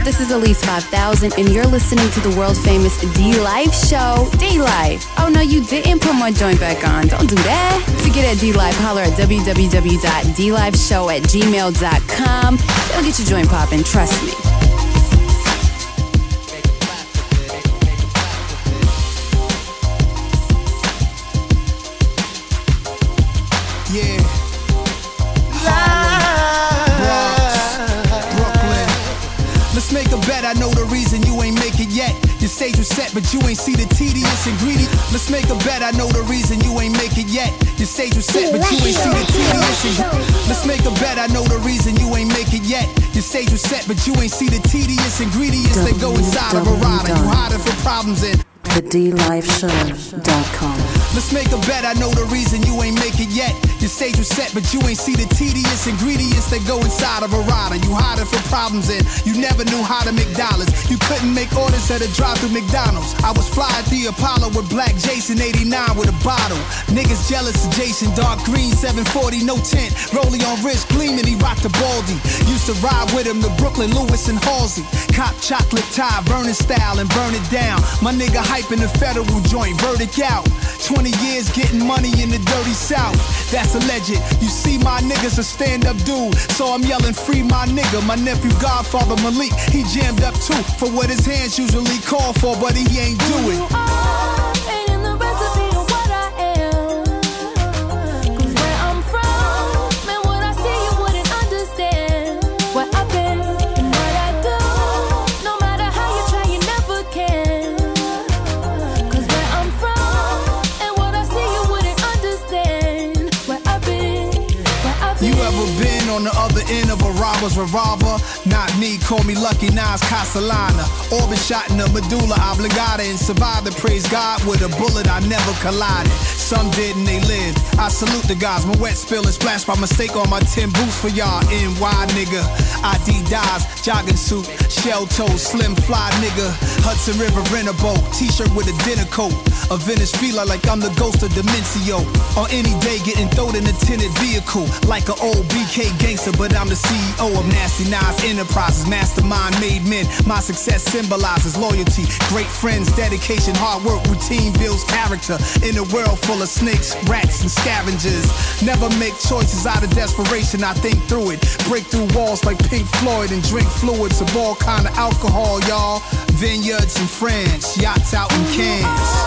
This is Elise 5000, and you're listening to the world-famous D-Life show. D-Life. Oh, no, you didn't put my joint back on. Don't do that. To get at D-Life, holler at www.dlifeshow@gmail.com. It'll get your joint poppin', trust me. Yeah. Brooklyn. Let's make a bet. I know the reason you ain't make it yet. Your stage was set, but you ain't see the tedious ingredient. Let's make a bet. I know the reason you ain't make it yet. Your stage was set, but you ain't see the tedious ingredient. Let's make a bet. I know the reason you ain't make it yet. Your stage was set, but you ain't see the tedious ingredients that go inside of a rider. You hiding for problems in thedlifeshow.com. Let's make a bet. I know the reason you ain't make it yet. Your stage was set, but you ain't see the tedious ingredients that go inside of a rider. You hiding for problems and you never knew how to make dollars. You couldn't make orders at a drive-through McDonald's. I was fly at the Apollo with Black Jason 89 with a bottle. Niggas jealous of Jason, dark green 740, no tint. Rollie on wrist gleaming, he rocked the Baldy. Used to ride with him to Brooklyn, Lewis and Halsey. Cop chocolate tie, Vernon style and burn it down. My nigga hyping the federal joint, verdict out. 20 years getting money in the dirty South. That's alleged. You see, my nigga's a stand-up dude, so I'm yelling free my nigga. My nephew Godfather Malik, he jammed up too for what his hands usually call for, but he ain't do it. On the other end of a robber's revolver, not me, call me Lucky Nas Castellana. Orbit shot in the medulla oblongata and survived to praise God with a bullet I never collided. Some did and they lived. I salute the guys. My wet spill and splash by mistake on my 10 boots for y'all. NY nigga, ID dies, jogging suit, shell toe, slim fly nigga. Hudson River rent a boat, t-shirt with a dinner coat. A vintage feeler like I'm the ghost of Demencio. On any day getting thrown in a tinted vehicle like an old BK gangster, but I'm the CEO of Nasty Nas Enterprises. Mastermind made men. My success symbolizes loyalty, great friends, dedication, hard work, routine builds character. In a world full of snakes, rats, and scavengers. Never make choices out of desperation. I think through it. Break through walls like Pink Floyd and drink fluids of all kind of alcohol, y'all. Vineyards in France, yachts out in Cannes.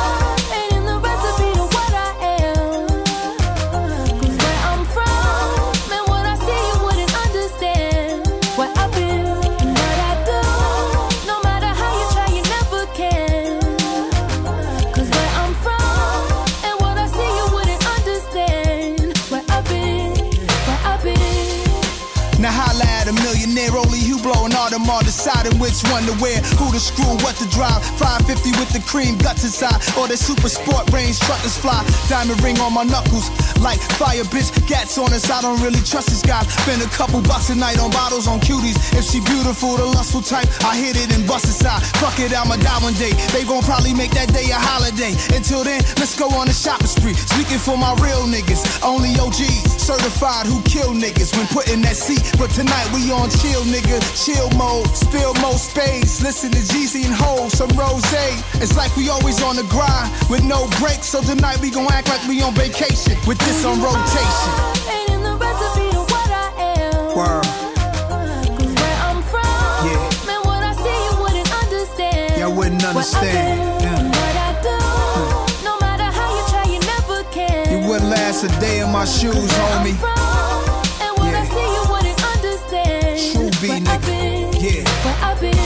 Now holla at a millionaire, only you blowing all them all, deciding which one to wear, who to screw, what to drive. 550 with the cream guts inside, or that super sport range truckers fly. Diamond ring on my knuckles, like fire bitch, gats on us. I don't really trust this guy. Spend a couple bucks a night on bottles on cuties. If she beautiful, the lustful type, I hit it and bust it side. Fuck it, I'ma die one day. They gon' probably make that day a holiday. Until then, let's go on a shopping spree. Speaking for my real niggas, only OGs, certified who kill niggas when put in that seat. But tonight we on chill, nigga, chill mode. Spill more space, listen to Jeezy and Ho, some rosé. It's like we always on the grind with no breaks. So tonight we gon' act like we on vacation with this on rotation. Ain't in the recipe of what I am. Word. Cause where I'm from, Yeah. man, what I see you wouldn't understand. Y'all wouldn't understand. What I do, no matter how you try, you never can. You wouldn't last a day in my shoes, homie. And what I see you wouldn't understand. True B, Where nigga. I've been, Yeah. where I've been.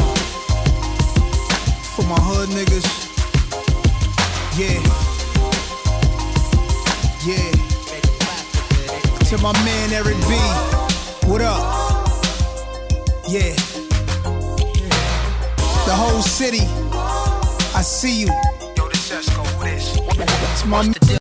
For my hood niggas. Yeah. Yeah. To my man Eric B. What up? Yeah. The whole city. I see you. Yo, this Esco, who this? It's my